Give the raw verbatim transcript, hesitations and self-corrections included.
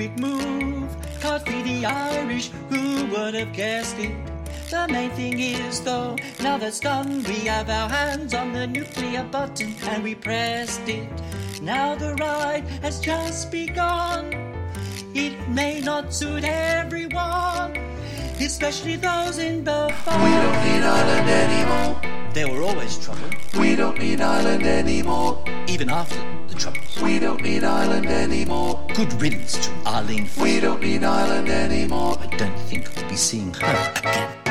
quick move. Can't be the Irish, who would have guessed it? The main thing is though, now that's done, we have our hands on the nuclear button and we pressed it. Now the ride has just begun. It may not suit everyone, especially those in Belfast. We don't need Ireland anymore. There were always trouble. We don't need Ireland anymore. Even after the Troubles. We don't need Ireland anymore. Good riddance to Arlene Foster. We don't need Ireland anymore. I don't think we'll be seeing her again.